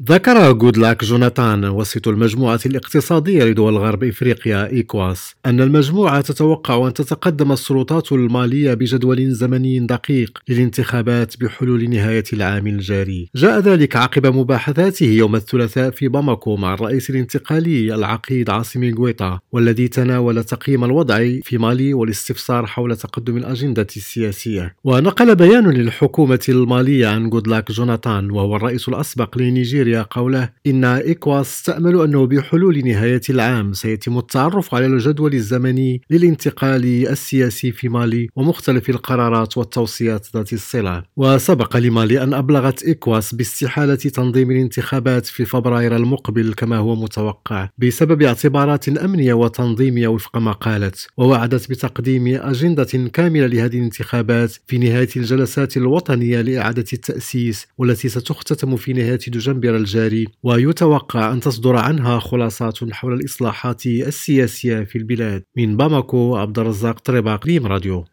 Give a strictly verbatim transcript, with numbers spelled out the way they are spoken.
ذكر جودلاك جوناثان وسيط المجموعة الاقتصادية لدول غرب إفريقيا إيكواس أن المجموعة تتوقع أن تتقدم السلطات المالية بجدول زمني دقيق للانتخابات بحلول نهاية العام الجاري. جاء ذلك عقب مباحثاته يوم الثلاثاء في باماكو مع الرئيس الانتقالي العقيد عاصمي غويتا، والذي تناول تقييم الوضع في مالي والاستفسار حول تقدم الأجندة السياسية. ونقل بيان للحكومة المالية عن جودلاك جوناثان وهو الرئيس الأسبق لنيجيريا قوله إن إيكواس تأمل أنه بحلول نهاية العام سيتم التعرف على الجدول الزمني للانتقال السياسي في مالي ومختلف القرارات والتوصيات ذات الصلة. وسبق لمالي أن أبلغت إيكواس باستحالة تنظيم الانتخابات في فبراير المقبل كما هو متوقع بسبب اعتبارات أمنية وتنظيمية وفق ما قالت، ووعدت بتقديم أجندة كاملة لهذه الانتخابات في نهاية الجلسات الوطنية لإعادة التأسيس والتي ستختتم في نهاية دجنبر الجاري، ويتوقع أن تصدر عنها خلاصات حول الإصلاحات السياسية في البلاد. من باماكو، عبد الرزاق طريباق، ريم راديو.